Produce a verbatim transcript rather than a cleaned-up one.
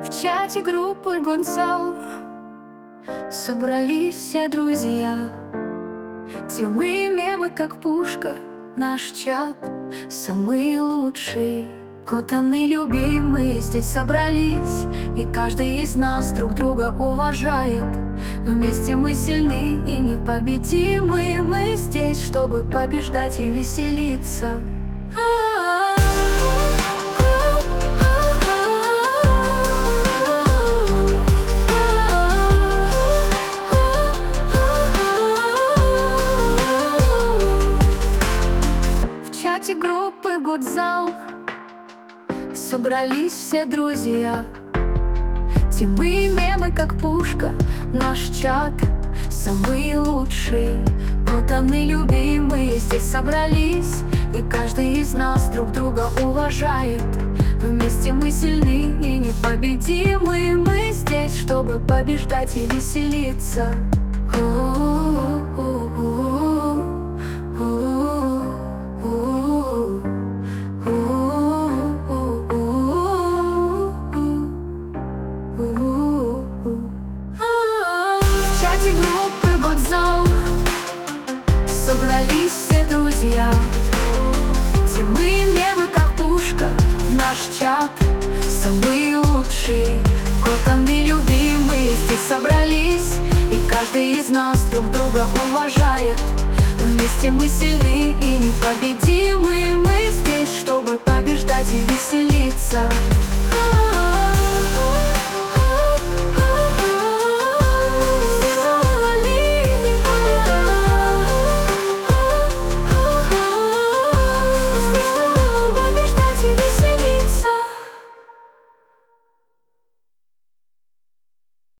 В чате группы Гонцал собрались все друзья. Темы мемы, как пушка, наш чат самый лучший. Котаны любимые здесь собрались, и каждый из нас друг друга уважает. Вместе мы сильны и непобедимы. Мы здесь, чтобы побеждать и веселиться. В чате группы Гудзал собрались все друзья. Темы мемы, как пушка, наш чат самый лучший. Котаны любимые здесь собрались, и каждый из нас друг друга уважает. Вместе мы сильны и непобедимы. Мы здесь, чтобы побеждать и веселиться. В чате группы Гудзал собрались все друзья. Темы мемы, как пушка, наш чат самый лучший. Котаны любимые здесь собрались, и каждый из нас друг друга уважает. Вместе мы сильны и непобедимы. Мы здесь, чтобы побеждать и веселиться.